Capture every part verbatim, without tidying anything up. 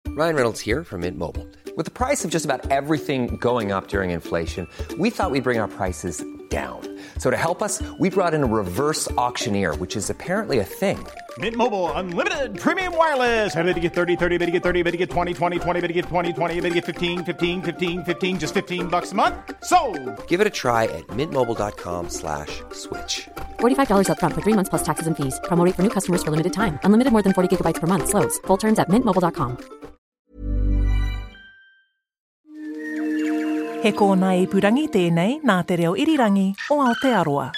Ryan Reynolds here from Mint Mobile. With the price of just about everything going up during inflation, we thought we'd bring our prices down. So to help us, we brought in a reverse auctioneer, which is apparently a thing. Mint Mobile Unlimited Premium Wireless. How to get thirty, thirty, how to get thirty, how to get twenty, twenty, twenty, how to get twenty, twenty, how to get fifteen, fifteen, fifteen, fifteen, just fifteen bucks a month? Sold! Give it a try at mintmobile.com slash switch. forty-five dollars up front for three months plus taxes and fees. Promo rate for new customers for limited time. Unlimited more than forty gigabytes per month. Slows full terms at mint mobile dot com. He kōna i purangi tēnei nā te reo irirangi o Aotearoa.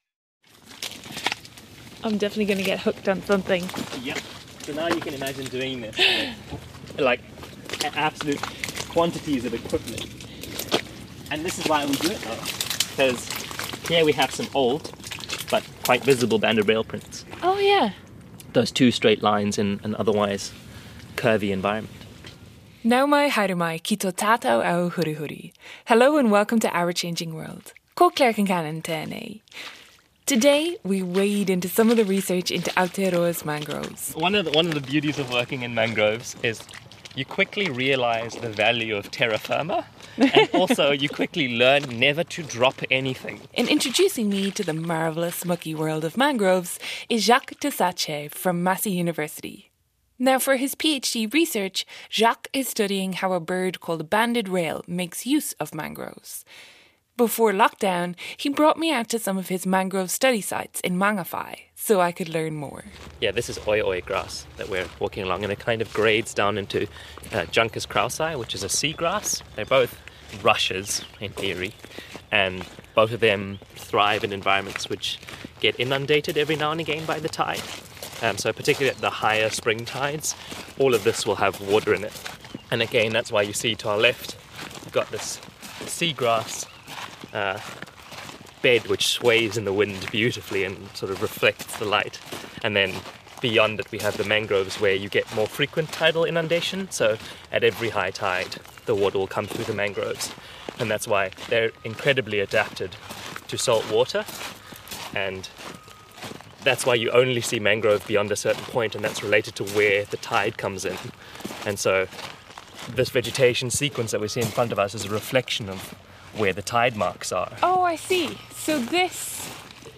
I'm definitely going to get hooked on something. Yep. So now you can imagine doing this with, like, absolute quantities of equipment. And this is why we do it, though. Because here we have some old, but quite visible banded rail prints. Oh, yeah. Those two straight lines in an otherwise curvy environment. Nau mai haere mai ki tō tātou au huri huri. Hello and welcome to Our Changing World. Ko Claire Kincannon tēnei. Today, we wade into some of the research into Aotearoa's mangroves. One of the, one of the beauties of working in mangroves is you quickly realise the value of terra firma, and also you quickly learn never to drop anything. In introducing me to the marvellous mucky world of mangroves is Jacques Tessache from Massey University. Now, for his PhD research, Jacques is studying how a bird called banded rail makes use of mangroves. Before lockdown, he brought me out to some of his mangrove study sites in Mangawhai so I could learn more. Yeah, this is oi oi grass that we're walking along, and it kind of grades down into uh, Juncus krausi, which is a seagrass. They're both rushes, in theory, and both of them thrive in environments which get inundated every now and again by the tide. Um, so particularly at the higher spring tides, all of this will have water in it. And again, that's why you see to our left, we've got this seagrass uh, bed which sways in the wind beautifully and sort of reflects the light. And then beyond it, we have the mangroves where you get more frequent tidal inundation. So at every high tide, the water will come through the mangroves. And that's why they're incredibly adapted to salt water. And that's why you only see mangrove beyond a certain point, and that's related to where the tide comes in. And so this vegetation sequence that we see in front of us is a reflection of where the tide marks are. Oh, I see. So this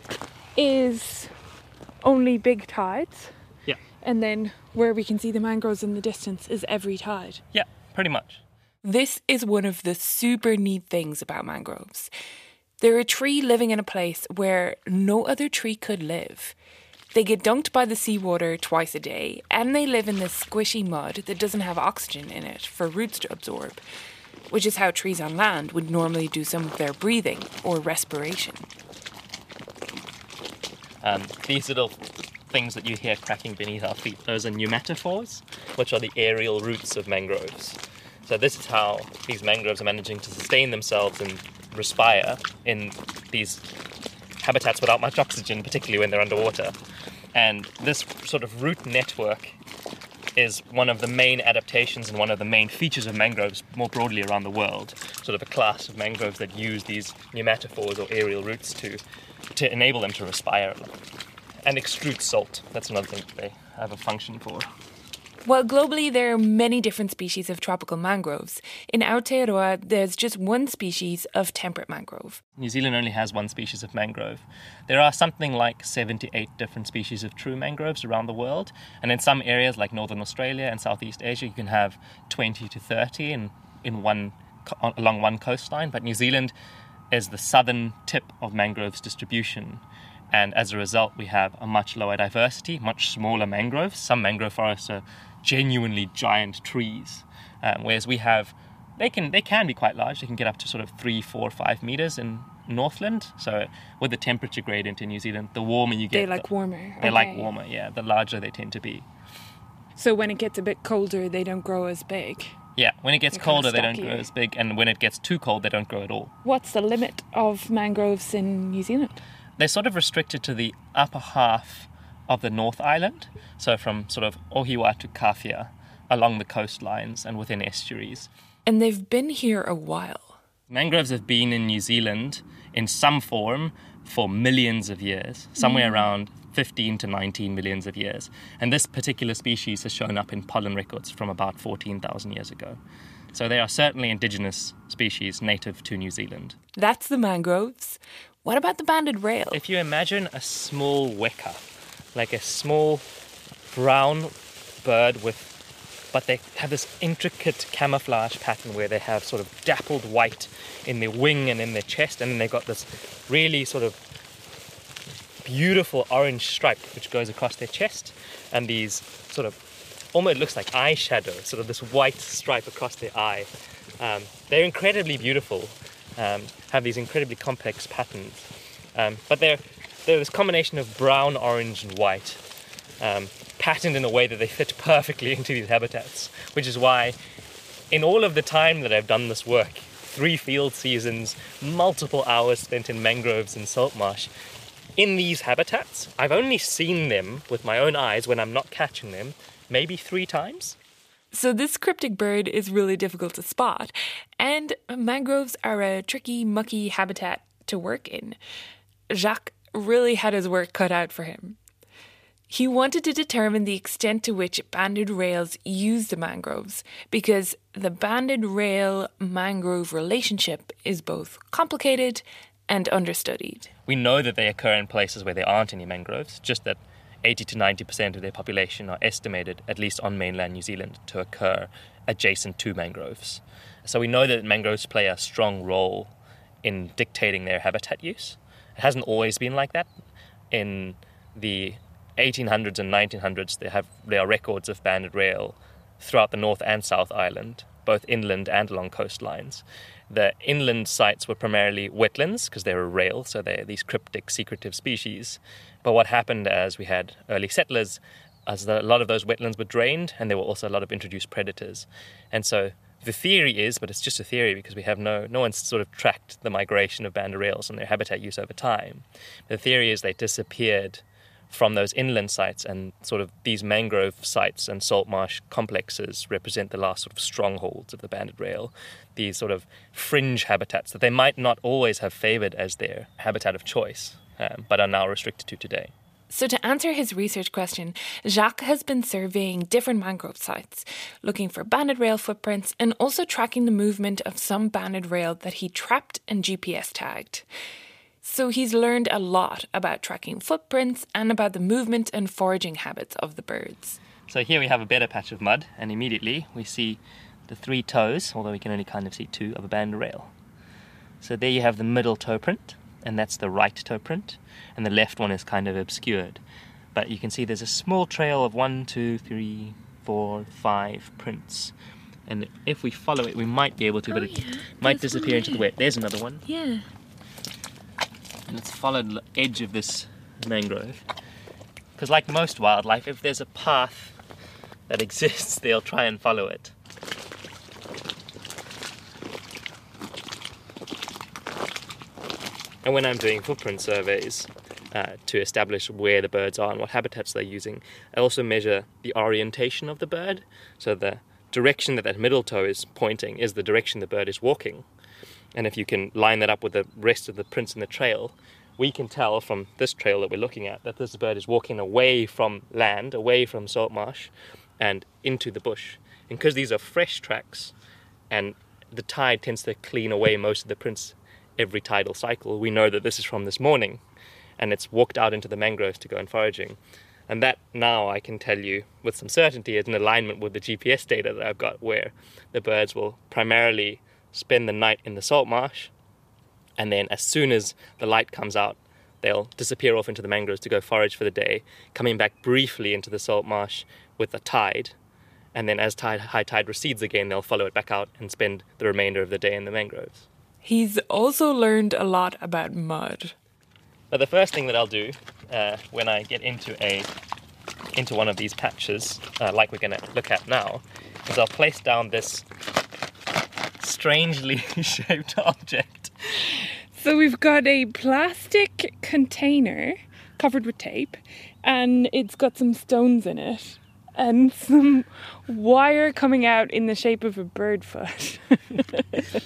is only big tides? Yeah. And then where we can see the mangroves in the distance is every tide? Yeah, pretty much. This is one of the super neat things about mangroves. They're a tree living in a place where no other tree could live. They get dunked by the seawater twice a day, and they live in this squishy mud that doesn't have oxygen in it for roots to absorb, which is how trees on land would normally do some of their breathing or respiration. Um, these little things that you hear cracking beneath our feet, those are pneumatophores, which are the aerial roots of mangroves. So this is how these mangroves are managing to sustain themselves and respire in these habitats without much oxygen, particularly when they're underwater. And this sort of root network is one of the main adaptations and one of the main features of mangroves more broadly around the world. Sort of a class of mangroves that use these pneumatophores or aerial roots to, to enable them to respire and extrude salt. That's another thing that they have a function for. While globally there are many different species of tropical mangroves, in Aotearoa there's just one species of temperate mangrove. New Zealand only has one species of mangrove. There are something like seventy-eight different species of true mangroves around the world, and in some areas like Northern Australia and Southeast Asia you can have twenty to thirty in, in one along one coastline, but New Zealand is the southern tip of mangroves distribution. And as a result, we have a much lower diversity, much smaller mangroves. Some mangrove forests are genuinely giant trees, um, whereas we have, they can they can be quite large. They can get up to sort of three, four, five meters in Northland. So with the temperature gradient in New Zealand, the warmer you get, They like the, warmer. They okay. like warmer, yeah. The larger they tend to be. So when it gets a bit colder, they don't grow as big. Yeah, when it gets They're colder, kind they of don't grow stockier. as big, and when it gets too cold, they don't grow at all. What's the limit of mangroves in New Zealand? They're sort of restricted to the upper half of the North Island, so from sort of Ohiwa to Kawhia, along the coastlines and within estuaries. And they've been here a while. Mangroves have been in New Zealand in some form for millions of years, somewhere mm. around fifteen to nineteen millions of years. And this particular species has shown up in pollen records from about fourteen thousand years ago. So they are certainly indigenous species native to New Zealand. That's the mangroves. What about the banded rail? If you imagine a small weka, like a small brown bird with, but they have this intricate camouflage pattern where they have sort of dappled white in their wing and in their chest, and then they've got this really sort of beautiful orange stripe which goes across their chest, and these sort of almost looks like eyeshadow, sort of this white stripe across their eye. Um, they're incredibly beautiful, um, have these incredibly complex patterns, um, but they're they're this combination of brown, orange, and white, um, patterned in a way that they fit perfectly into these habitats, which is why in all of the time that I've done this work, three field seasons, multiple hours spent in mangroves and salt marsh, in these habitats, I've only seen them with my own eyes when I'm not catching them, maybe three times. So this cryptic bird is really difficult to spot, and mangroves are a tricky, mucky habitat to work in. Jacques really had his work cut out for him. He wanted to determine the extent to which banded rails use the mangroves, because the banded rail-mangrove relationship is both complicated and understudied. We know that they occur in places where there aren't any mangroves, just that eighty to ninety percent of their population are estimated, at least on mainland New Zealand, to occur adjacent to mangroves. So we know that mangroves play a strong role in dictating their habitat use. It hasn't always been like that. In the eighteen hundreds and nineteen hundreds, there have there are records of banded rail throughout the North and South Island, both inland and along coastlines. The inland sites were primarily wetlands because they were rail, so they're these cryptic, secretive species. But what happened as we had early settlers, as the, a lot of those wetlands were drained, and there were also a lot of introduced predators. And so the theory is, but it's just a theory because we have no no one's sort of tracked the migration of banded rails and their habitat use over time. The theory is they disappeared from those inland sites, and sort of these mangrove sites and salt marsh complexes represent the last sort of strongholds of the banded rail, these sort of fringe habitats that they might not always have favoured as their habitat of choice, um, but are now restricted to today. So to answer his research question, Jacques has been surveying different mangrove sites, looking for banded rail footprints and also tracking the movement of some banded rail that he trapped and G P S tagged. So he's learned a lot about tracking footprints and about the movement and foraging habits of the birds. So here we have a better patch of mud, and immediately we see the three toes, although we can only kind of see two, of a banded rail. So there you have the middle toe print, and that's the right toe print, and the left one is kind of obscured. But you can see there's a small trail of one, two, three, four, five prints. And if we follow it, we might be able to, but oh, yeah. it might there's disappear into the wet. There's another one. Yeah. And it's followed the edge of this mangrove. Because like most wildlife, if there's a path that exists, they'll try and follow it. And when I'm doing footprint surveys uh, to establish where the birds are and what habitats they're using, I also measure the orientation of the bird. So the direction that that middle toe is pointing is the direction the bird is walking. And if you can line that up with the rest of the prints in the trail, we can tell from this trail that we're looking at that this bird is walking away from land, away from salt marsh, and into the bush. And because these are fresh tracks, and the tide tends to clean away most of the prints every tidal cycle, we know that this is from this morning, and it's walked out into the mangroves to go and foraging. And that now I can tell you with some certainty is in alignment with the G P S data that I've got, where the birds will primarily spend the night in the salt marsh, and then as soon as the light comes out, they'll disappear off into the mangroves to go forage for the day, coming back briefly into the salt marsh with the tide, and then as tide, high tide recedes again, they'll follow it back out and spend the remainder of the day in the mangroves. He's also learned a lot about mud. But the first thing that I'll do uh, when I get into a into one of these patches, uh, like we're going to look at now, is I'll place down this strangely shaped object. So we've got a plastic container covered with tape, and it's got some stones in it and some wire coming out in the shape of a bird foot.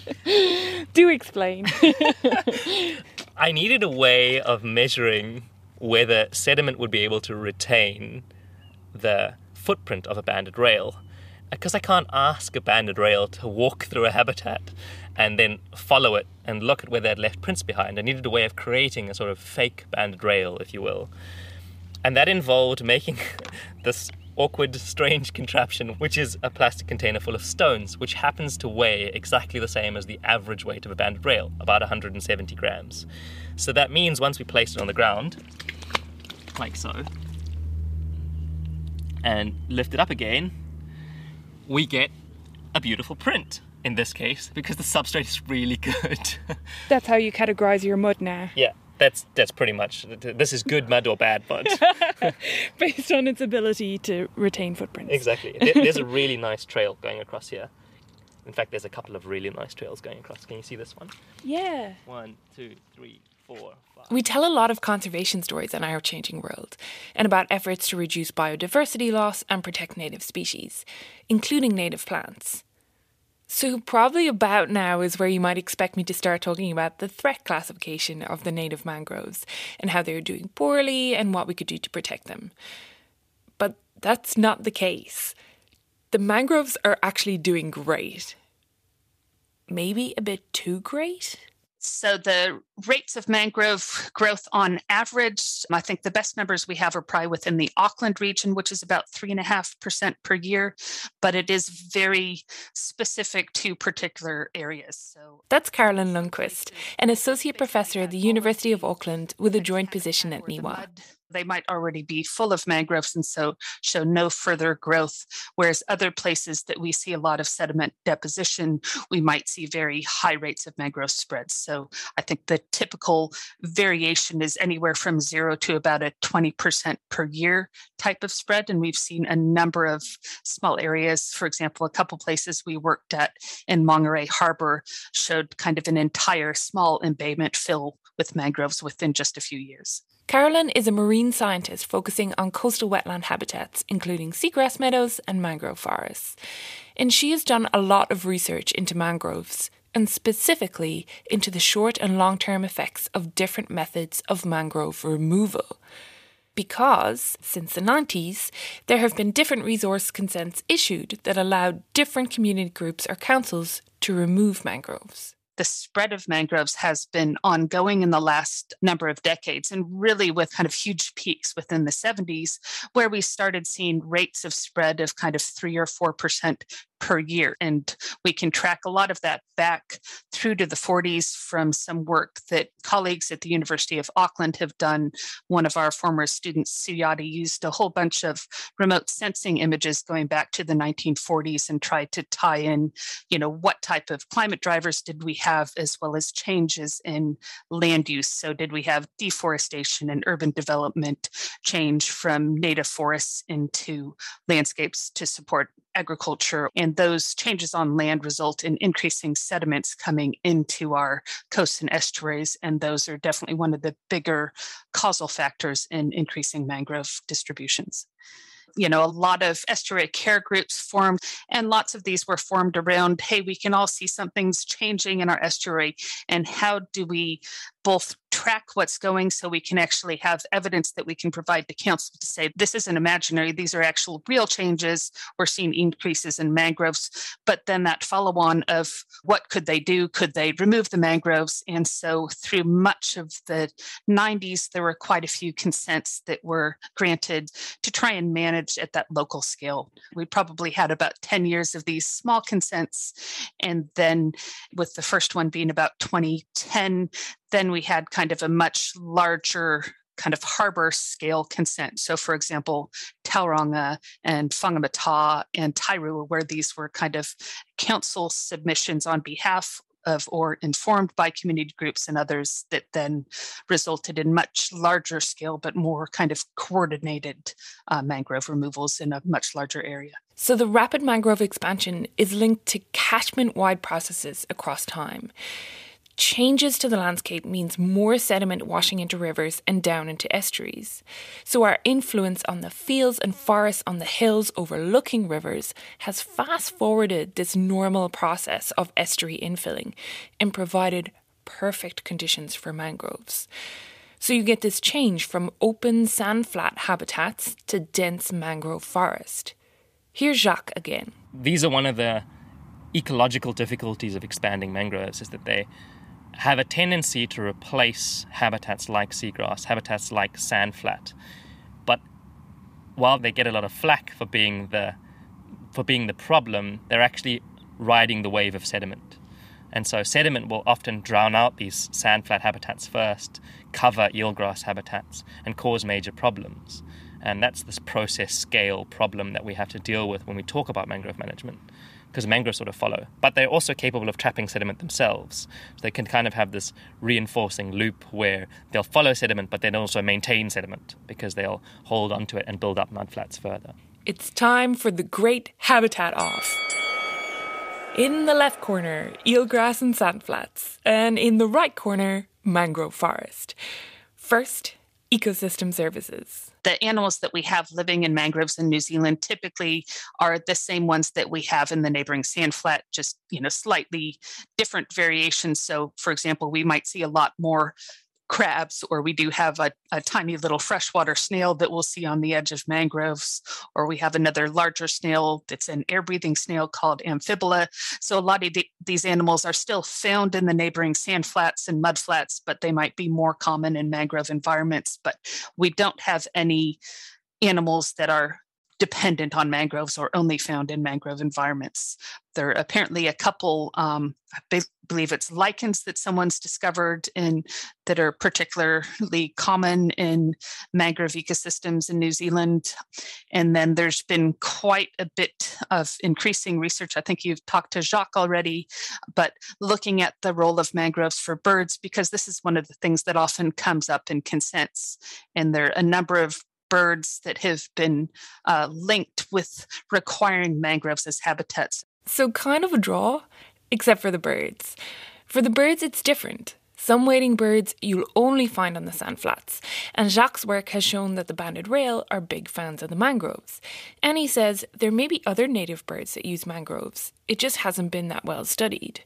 Do explain. I needed a way of measuring whether sediment would be able to retain the footprint of a banded rail. Because I can't ask a banded rail to walk through a habitat and then follow it and look at where they had left prints behind. I needed a way of creating a sort of fake banded rail, if you will. And that involved making this awkward, strange contraption, which is a plastic container full of stones, which happens to weigh exactly the same as the average weight of a banded rail, about one hundred seventy grams. So that means once we place it on the ground, like so, and lift it up again, we get a beautiful print in this case, because the substrate is really good. That's how you categorize your mud now. Yeah, that's that's pretty much, this is good mud or bad mud. Based on its ability to retain footprints. Exactly. There, there's a really nice trail going across here. In fact, there's a couple of really nice trails going across. Can you see this one? Yeah. One, two, three, four, five. We tell a lot of conservation stories in Our Changing World, and about efforts to reduce biodiversity loss and protect native species, including native plants. So probably about now is where you might expect me to start talking about the threat classification of the native mangroves and how they're doing poorly and what we could do to protect them. But that's not the case. The mangroves are actually doing great. Maybe a bit too great? So the rates of mangrove growth on average, I think the best numbers we have are probably within the Auckland region, which is about three and a half percent per year, but it is very specific to particular areas. So that's Carolyn Lundquist, an associate professor at the University of Auckland with a joint position at N I W A. They might already be full of mangroves and so show no further growth, whereas other places that we see a lot of sediment deposition, we might see very high rates of mangrove spread. So I think the typical variation is anywhere from zero to about a twenty percent per year type of spread. And we've seen a number of small areas. For example, a couple places we worked at in Monterey Harbor showed kind of an entire small embayment fill with mangroves within just a few years. Carolyn is a marine scientist focusing on coastal wetland habitats, including seagrass meadows and mangrove forests. And she has done a lot of research into mangroves, and specifically into the short and long-term effects of different methods of mangrove removal. Because, since the nineties, there have been different resource consents issued that allowed different community groups or councils to remove mangroves. The spread of mangroves has been ongoing in the last number of decades, and really with kind of huge peaks within the seventies, where we started seeing rates of spread of kind of three or four percent per year. And we can track a lot of that back through to the forties from some work that colleagues at the University of Auckland have done. One of our former students, Suyati, used a whole bunch of remote sensing images going back to the nineteen forties and tried to tie in, you know, what type of climate drivers did we have, as well as changes in land use. So did we have deforestation and urban development change from native forests into landscapes to support agriculture? And those changes on land result in increasing sediments coming into our coasts and estuaries. And those are definitely one of the bigger causal factors in increasing mangrove distributions. You know, a lot of estuary care groups formed, and lots of these were formed around, hey, we can all see something's changing in our estuary, and how do we both track what's going so we can actually have evidence that we can provide to council to say, this isn't imaginary, these are actual real changes, we're seeing increases in mangroves, but then that follow-on of what could they do, could they remove the mangroves? And so through much of the nineties, there were quite a few consents that were granted to try and manage at that local scale. We probably had about ten years of these small consents, and then with the first one being about twenty ten, then we had kind of a much larger kind of harbor scale consent. So for example, Tauranga and Whangamata and Tairua, where these were kind of council submissions on behalf of or informed by community groups and others that then resulted in much larger scale, but more kind of coordinated uh, mangrove removals in a much larger area. So the rapid mangrove expansion is linked to catchment-wide processes across time. Changes to the landscape means more sediment washing into rivers and down into estuaries. So our influence on the fields and forests on the hills overlooking rivers has fast-forwarded this normal process of estuary infilling and provided perfect conditions for mangroves. So you get this change from open sand-flat habitats to dense mangrove forest. Here's Jacques again. These are one of the ecological difficulties of expanding mangroves, is that they have a tendency to replace habitats like seagrass, habitats like sandflat. But while they get a lot of flack for being the for being the problem, they're actually riding the wave of sediment. And so sediment will often drown out these sandflat habitats first, cover eelgrass habitats, and cause major problems. And that's this process scale problem that we have to deal with when we talk about mangrove management, because mangroves sort of follow. But they're also capable of trapping sediment themselves. So they can kind of have this reinforcing loop where they'll follow sediment, but then also maintain sediment, because they'll hold onto it and build up mudflats further. It's time for the great habitat off. In the left corner, eelgrass and sandflats, and in the right corner, mangrove forest. First, ecosystem services. The animals that we have living in mangroves in New Zealand typically are the same ones that we have in the neighboring sandflat, just, you know, slightly different variations. So, for example, we might see a lot more crabs, or we do have a, a tiny little freshwater snail that we'll see on the edge of mangroves, or we have another larger snail that's an air-breathing snail called Amphibula. So a lot of the, these animals are still found in the neighboring sandflats and mudflats, but they might be more common in mangrove environments. But we don't have any animals that are dependent on mangroves or only found in mangrove environments. There are apparently a couple, um, I be- believe it's lichens that someone's discovered in that are particularly common in mangrove ecosystems in New Zealand. And then there's been quite a bit of increasing research. I think you've talked to Jacques already, but looking at the role of mangroves for birds, because this is one of the things that often comes up in consents. And there are a number of birds that have been uh, linked with requiring mangroves as habitats. So kind of a draw, except for the birds. For the birds, it's different. Some wading birds you'll only find on the sandflats, and Jacques' work has shown that the banded rail are big fans of the mangroves. And he says there may be other native birds that use mangroves. It just hasn't been that well studied.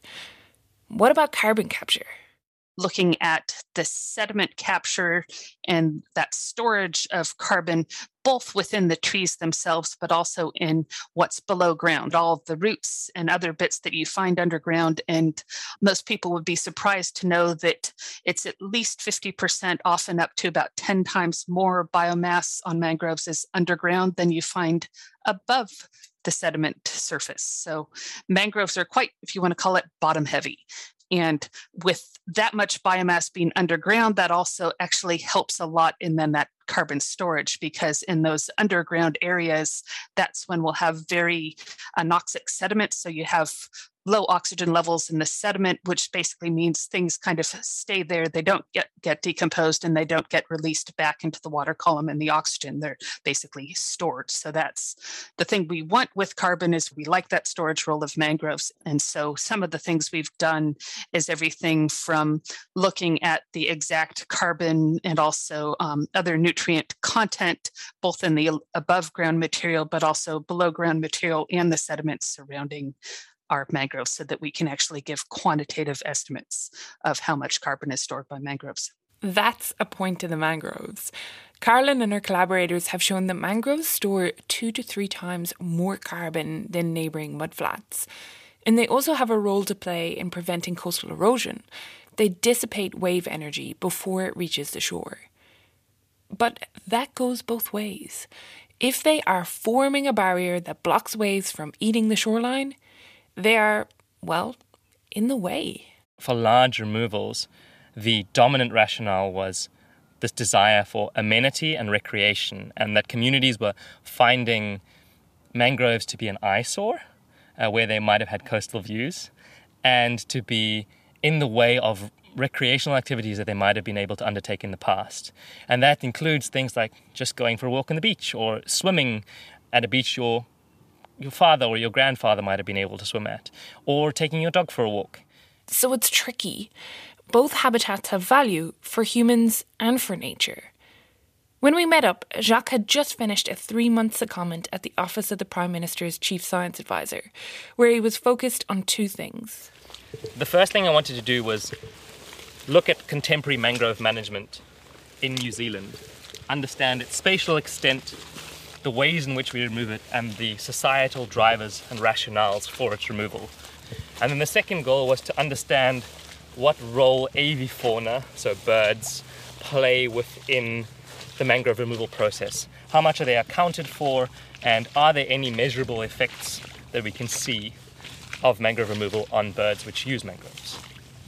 What about carbon capture? Looking at the sediment capture and that storage of carbon, both within the trees themselves, but also in what's below ground, all of the roots and other bits that you find underground. And most people would be surprised to know that it's at least fifty percent, often up to about ten times more biomass on mangroves is underground than you find above the sediment surface. So mangroves are quite, if you want to call it, bottom heavy. And with that much biomass being underground, that also actually helps a lot in then that carbon storage, because in those underground areas, that's when we'll have very anoxic sediment. So you have low oxygen levels in the sediment, which basically means things kind of stay there. They don't get, get decomposed and they don't get released back into the water column and the oxygen. They're basically stored. So that's the thing we want with carbon, is we like that storage role of mangroves. And so some of the things we've done is everything from looking at the exact carbon and also um, other nutrient content, both in the above ground material, but also below ground material and the sediments surrounding our mangroves, so that we can actually give quantitative estimates of how much carbon is stored by mangroves. That's a point to the mangroves. Carolyn and her collaborators have shown that mangroves store two to three times more carbon than neighbouring mudflats. And they also have a role to play in preventing coastal erosion. They dissipate wave energy before it reaches the shore. But that goes both ways. If they are forming a barrier that blocks waves from eating the shoreline, they are, well, in the way. For large removals, the dominant rationale was this desire for amenity and recreation, and that communities were finding mangroves to be an eyesore, uh, where they might have had coastal views, and to be in the way of recreational activities that they might have been able to undertake in the past. And that includes things like just going for a walk on the beach, or swimming at a beach your your father or your grandfather might have been able to swim at, or taking your dog for a walk. So it's tricky. Both habitats have value for humans and for nature. When we met up, Jacques had just finished a three-month secondment at the Office of the Prime Minister's Chief Science Advisor, where he was focused on two things. The first thing I wanted to do was look at contemporary mangrove management in New Zealand, understand its spatial extent, the ways in which we remove it, and the societal drivers and rationales for its removal. And then the second goal was to understand what role avifauna, so birds, play within the mangrove removal process. How much are they accounted for, and are there any measurable effects that we can see of mangrove removal on birds which use mangroves?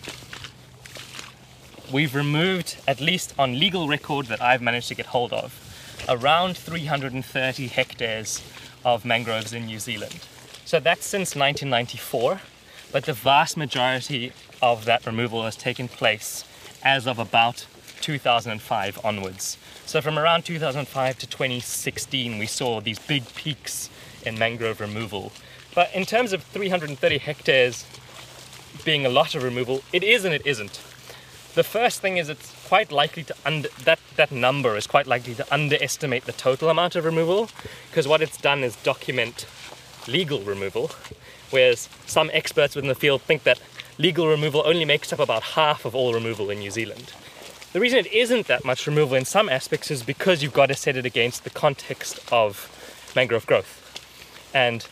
We've removed, at least on legal record that I've managed to get hold of, around three hundred thirty hectares of mangroves in New Zealand. So that's since nineteen ninety-four, but the vast majority of that removal has taken place as of about two thousand five onwards. So from around two thousand five to twenty sixteen, we saw these big peaks in mangrove removal. But in terms of three hundred thirty hectares being a lot of removal, it is and it isn't. The first thing is it's quite likely to under, that, that number is quite likely to underestimate the total amount of removal, because what it's done is document legal removal, whereas some experts within the field think that legal removal only makes up about half of all removal in New Zealand. The reason it isn't that much removal in some aspects is because you've got to set it against the context of mangrove growth. And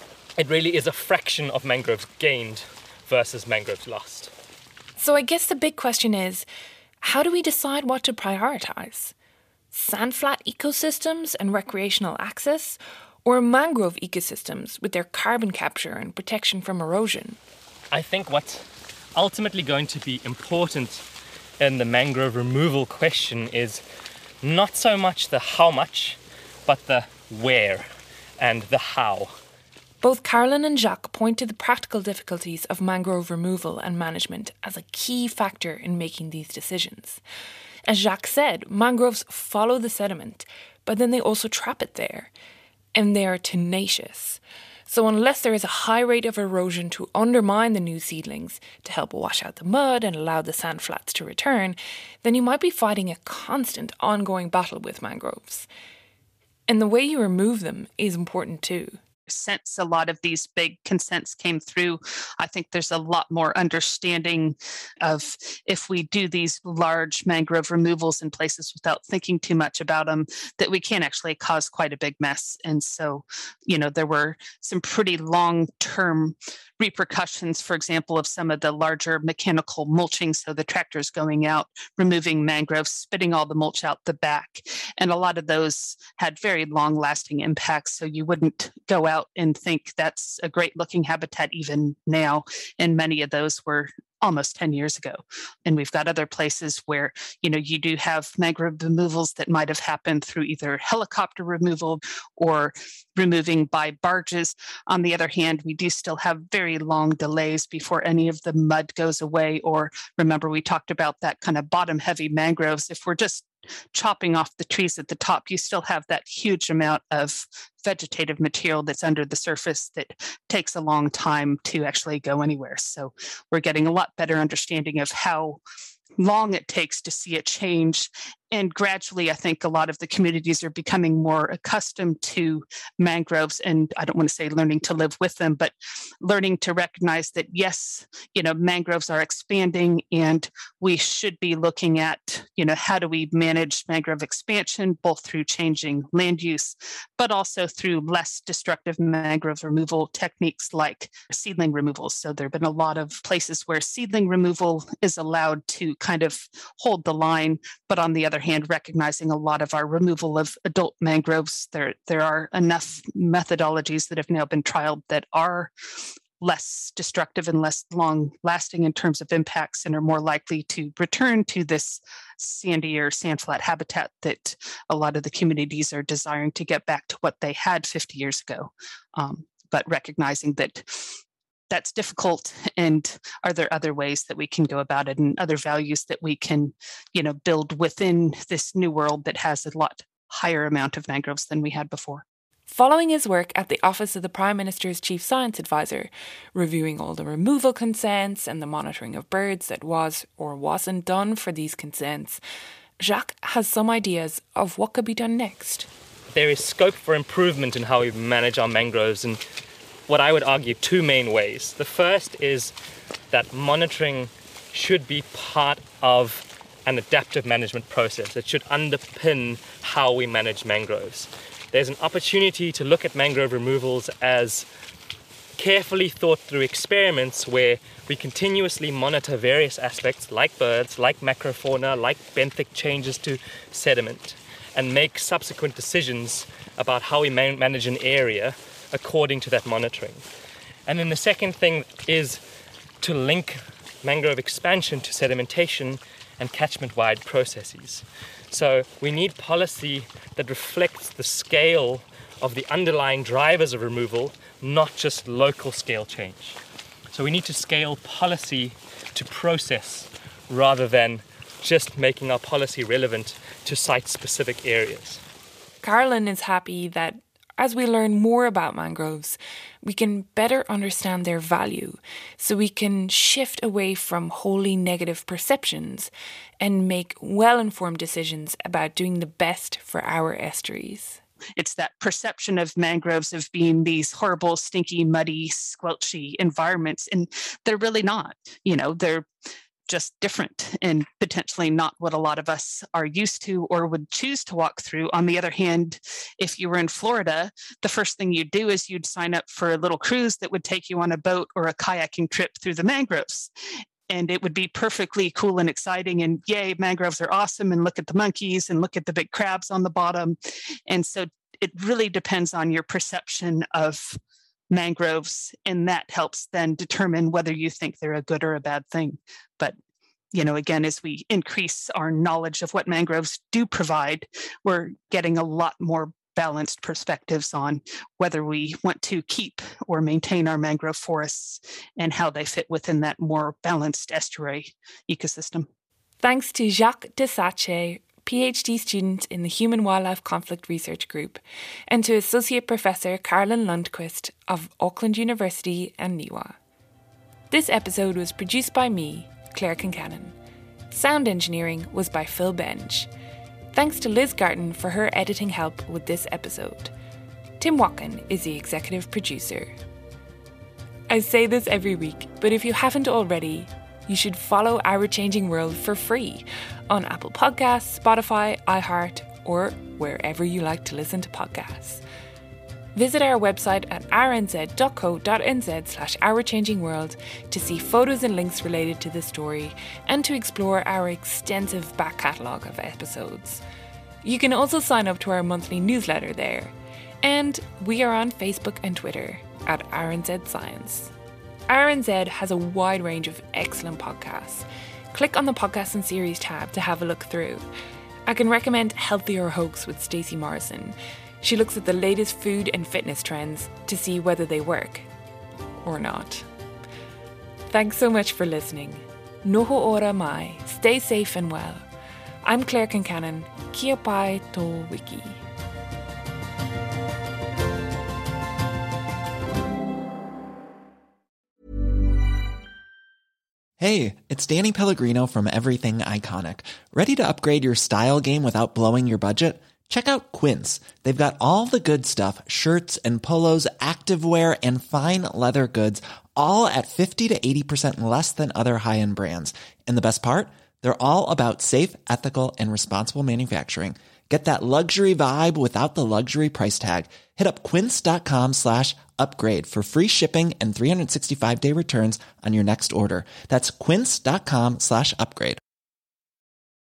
it really is a fraction of mangroves gained versus mangroves lost. So I guess the big question is, how do we decide what to prioritise? Sandflat ecosystems and recreational access, or mangrove ecosystems with their carbon capture and protection from erosion? I think what's ultimately going to be important in the mangrove removal question is not so much the how much, but the where and the how. Both Carolyn and Jacques point to the practical difficulties of mangrove removal and management as a key factor in making these decisions. As Jacques said, mangroves follow the sediment, but then they also trap it there, and they are tenacious. So unless there is a high rate of erosion to undermine the new seedlings to help wash out the mud and allow the sand flats to return, then you might be fighting a constant ongoing battle with mangroves. And the way you remove them is important too. Since a lot of these big consents came through, I think there's a lot more understanding of if we do these large mangrove removals in places without thinking too much about them, that we can actually cause quite a big mess. And so, you know, there were some pretty long-term repercussions, for example, of some of the larger mechanical mulching. So the tractors going out, removing mangroves, spitting all the mulch out the back. And a lot of those had very long-lasting impacts. So you wouldn't go out and think that's a great looking habitat even now. And many of those were almost ten years ago. And we've got other places where, you know, you do have mangrove removals that might have happened through either helicopter removal or removing by barges. On the other hand, we do still have very long delays before any of the mud goes away. Or remember, we talked about that kind of bottom heavy mangroves. If we're just chopping off the trees at the top, you still have that huge amount of vegetative material that's under the surface that takes a long time to actually go anywhere. So we're getting a lot better understanding of how long it takes to see a change. And gradually, I think a lot of the communities are becoming more accustomed to mangroves. And I don't want to say learning to live with them, but learning to recognize that, yes, you know, mangroves are expanding and we should be looking at, you know, how do we manage mangrove expansion, both through changing land use, but also through less destructive mangrove removal techniques like seedling removals. So there have been a lot of places where seedling removal is allowed to kind of hold the line, but on the other hand, recognizing a lot of our removal of adult mangroves, there there are enough methodologies that have now been trialed that are less destructive and less long lasting in terms of impacts and are more likely to return to this sandy or sandflat habitat that a lot of the communities are desiring to get back to what they had fifty years ago. Um, but recognizing that that's difficult, and are there other ways that we can go about it and other values that we can, you know, build within this new world that has a lot higher amount of mangroves than we had before. Following his work at the Office of the Prime Minister's Chief Science Advisor, reviewing all the removal consents and the monitoring of birds that was or wasn't done for these consents, Jacques has some ideas of what could be done next. There is scope for improvement in how we manage our mangroves in what I would argue two main ways. The first is that monitoring should be part of an adaptive management process that should underpin how we manage mangroves. There's an opportunity to look at mangrove removals as carefully thought through experiments where we continuously monitor various aspects like birds, like macrofauna, like benthic changes to sediment, and make subsequent decisions about how we man- manage an area according to that monitoring. And then the second thing is to link mangrove expansion to sedimentation and catchment-wide processes. So we need policy that reflects the scale of the underlying drivers of removal, not just local scale change. So we need to scale policy to process rather than just making our policy relevant to site-specific areas. Carolyn is happy that as we learn more about mangroves, we can better understand their value, so we can shift away from wholly negative perceptions and make well-informed decisions about doing the best for our estuaries. It's that perception of mangroves of being these horrible, stinky, muddy, squelchy environments, and they're really not. You know, they're just different and potentially not what a lot of us are used to or would choose to walk through. On the other hand, if you were in Florida, the first thing you'd do is you'd sign up for a little cruise that would take you on a boat or a kayaking trip through the mangroves. And it would be perfectly cool and exciting. And yay, mangroves are awesome. And look at the monkeys and look at the big crabs on the bottom. And so it really depends on your perception of mangroves, and that helps then determine whether you think they're a good or a bad thing. But, you know, again, as we increase our knowledge of what mangroves do provide, we're getting a lot more balanced perspectives on whether we want to keep or maintain our mangrove forests and how they fit within that more balanced estuary ecosystem. Thanks to Jacques Desache, PhD student in the Human-Wildlife Conflict Research Group, and to Associate Professor Carolyn Lundquist of Auckland University and N I W A. This episode was produced by me, Claire Kincannon. Sound engineering was by Phil Benge. Thanks to Liz Garton for her editing help with this episode. Tim Watkin is the executive producer. I say this every week, but if you haven't already, you should follow Our Changing World for free on Apple Podcasts, Spotify, iHeart, or wherever you like to listen to podcasts. Visit our website at r n z dot co dot n z slash Our Changing World to see photos and links related to the story and to explore our extensive back catalogue of episodes. You can also sign up to our monthly newsletter there. And we are on Facebook and Twitter at R N Z Science. R N Z has a wide range of excellent podcasts. Click on the Podcasts and Series tab to have a look through. I can recommend Healthier Hoax with Stacey Morrison. She looks at the latest food and fitness trends to see whether they work or not. Thanks so much for listening. Noho ora mai. Stay safe and well. I'm Claire Kincannon. Kia pai tō wiki. Hey, it's Danny Pellegrino from Everything Iconic. Ready to upgrade your style game without blowing your budget? Check out Quince. They've got all the good stuff, shirts and polos, activewear, and fine leather goods, all at fifty to eighty percent less than other high-end brands. And the best part? They're all about safe, ethical, and responsible manufacturing. Get that luxury vibe without the luxury price tag. Hit up quince.com slash upgrade for free shipping and three sixty-five day returns on your next order. That's quince.com slash upgrade.